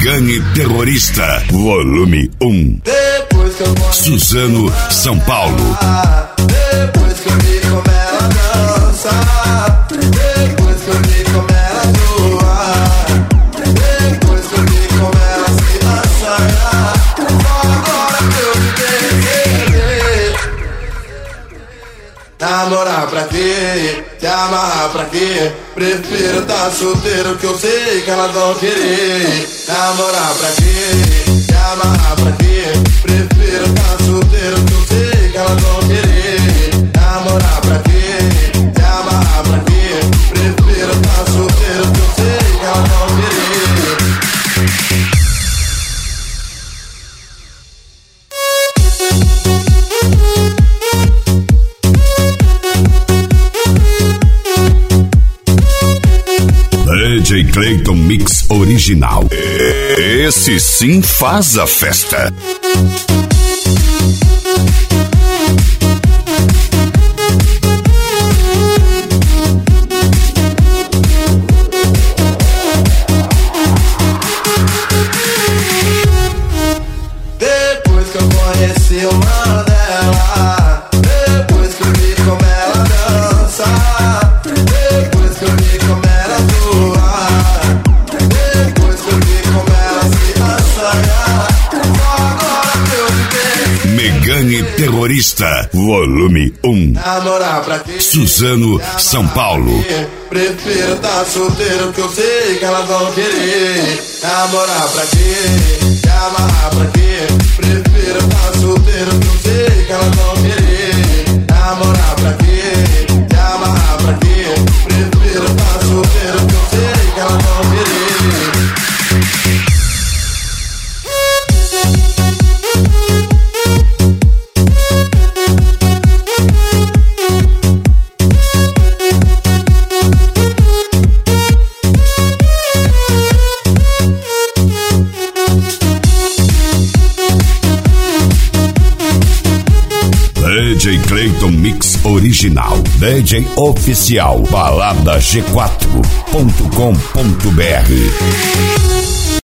Megane Terrorista, volume 1. Depois que eu Suzano, São Paulo. Depois que eu vi como ela dança, depois que eu vi como ela zoa, depois que eu vi como ela se assanha, só agora que eu me percebi. Namorar pra quê? Se amarrar pra quê? Prefiro tá solteiro que eu sei que elas vão querer. Namorar pra quê? Se amarrar pra quê? Prefiro tá solteiro que eu sei que elas vão querer. Namorar pra quê? Se amarrar pra quê? Prefiro tá solteiro que eu sei que elas vão querer. DJ Clayton Mix original. Esse sim faz a festa. Depois que eu conheci o mano dela, depois que eu vi como ela dança, depois que eu vi como ela zoa, depois que eu vi como ela se assanha, só agora que eu me percebi. Megane Terrorista, volume 1. Namorar pra quê? Suzano, São Paulo. Prefiro tá solteiro que eu sei que elas vão querer. Namorar pra quê? Se amarrar pra quê? Prefiro tá solteiro que eu sei que elas vão querer. Namorar pra quê? Se amarrar pra quê? Prefiro tá solteiro que eu sei que elas vão querer. DJ Clayton Mix original. DJ oficial. Balada G4.com.br.